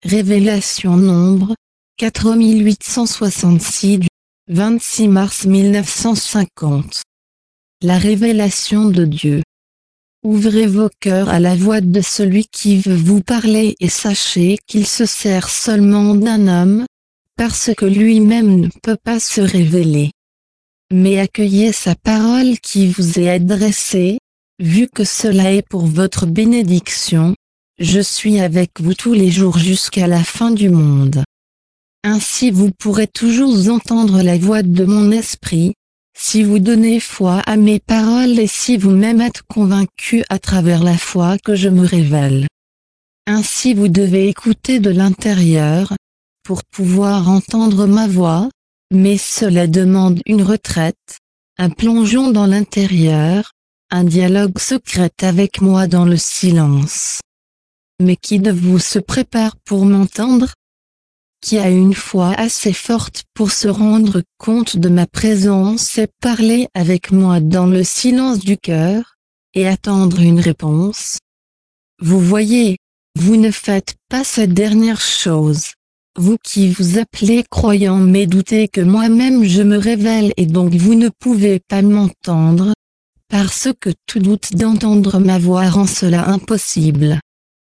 Révélation nombre 4866 du 26 mars 1950. La révélation de Dieu. Ouvrez vos cœurs à la voix de celui qui veut vous parler et sachez qu'il se sert seulement d'un homme, parce que lui-même ne peut pas se révéler. Mais accueillez sa parole qui vous est adressée, vu que cela est pour votre bénédiction. Je suis avec vous tous les jours jusqu'à la fin du monde. Ainsi vous pourrez toujours entendre la voix de mon esprit, si vous donnez foi à mes paroles et si vous-même êtes convaincu à travers la foi que je me révèle. Ainsi vous devez écouter de l'intérieur, pour pouvoir entendre ma voix, mais cela demande une retraite, un plongeon dans l'intérieur, un dialogue secret avec moi dans le silence. Mais qui de vous se prépare pour m'entendre? Qui a une foi assez forte pour se rendre compte de ma présence et parler avec moi dans le silence du cœur, et attendre une réponse? Vous voyez, vous ne faites pas cette dernière chose. Vous qui vous appelez croyant mais doutez que moi-même je me révèle et donc vous ne pouvez pas m'entendre, parce que tout doute d'entendre ma voix rend cela impossible.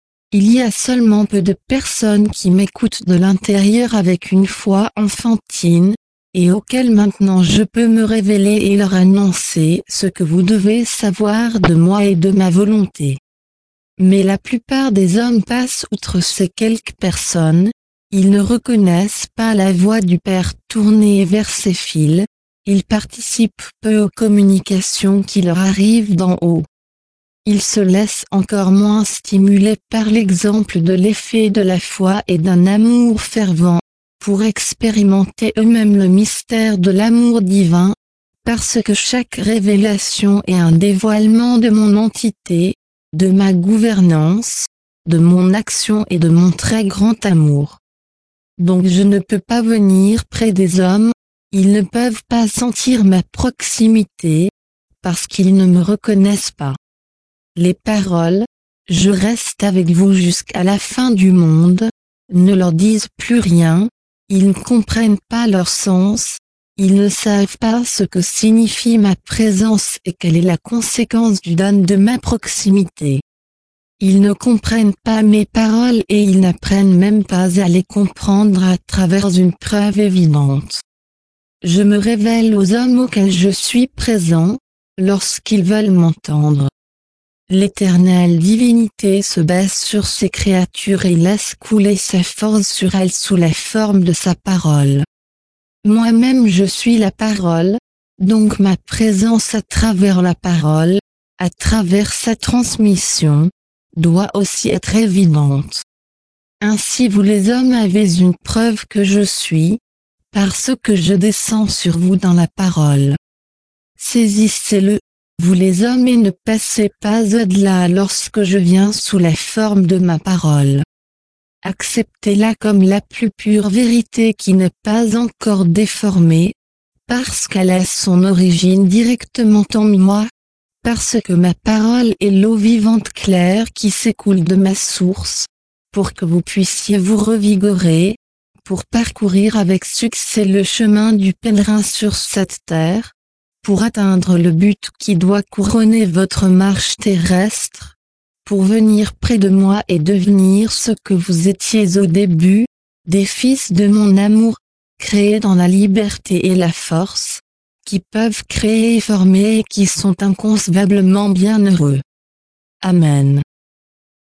Il y a seulement peu de personnes qui m'écoutent de l'intérieur avec une foi enfantine, et auxquelles maintenant je peux me révéler et leur annoncer ce que vous devez savoir de moi et de ma volonté. Mais la plupart des hommes passent outre ces quelques personnes, ils ne reconnaissent pas la voix du Père tournée vers ses fils, ils participent peu aux communications qui leur arrivent d'en haut. Ils se laissent encore moins stimuler par l'exemple de l'effet de la foi et d'un amour fervent, pour expérimenter eux-mêmes le mystère de l'amour divin, parce que chaque révélation est un dévoilement de mon entité, de ma gouvernance, de mon action et de mon très grand amour. Donc je ne peux pas venir près des hommes, ils ne peuvent pas sentir ma proximité, parce qu'ils ne me reconnaissent pas. Les paroles, je reste avec vous jusqu'à la fin du monde, ne leur disent plus rien, ils ne comprennent pas leur sens, ils ne savent pas ce que signifie ma présence et quelle est la conséquence du don de ma proximité. Ils ne comprennent pas mes paroles et ils n'apprennent même pas à les comprendre à travers une preuve évidente. Je me révèle aux hommes auxquels je suis présent, lorsqu'ils veulent m'entendre. L'éternelle divinité se baisse sur ses créatures et laisse couler sa force sur elles sous la forme de sa parole. Moi-même je suis la parole, donc ma présence à travers la parole, à travers sa transmission, doit aussi être évidente. Ainsi vous les hommes avez une preuve que je suis, parce que je descends sur vous dans la parole. Saisissez-le, vous les hommes, et ne passez pas au-delà lorsque je viens sous la forme de ma parole. Acceptez-la comme la plus pure vérité qui n'est pas encore déformée, parce qu'elle a son origine directement en moi, parce que ma parole est l'eau vivante claire qui s'écoule de ma source, pour que vous puissiez vous revigorer, pour parcourir avec succès le chemin du pèlerin sur cette terre, pour atteindre le but qui doit couronner votre marche terrestre, pour venir près de moi et devenir ce que vous étiez au début, des fils de mon amour, créés dans la liberté et la force, qui peuvent créer et former et qui sont inconcevablement bienheureux. Amen.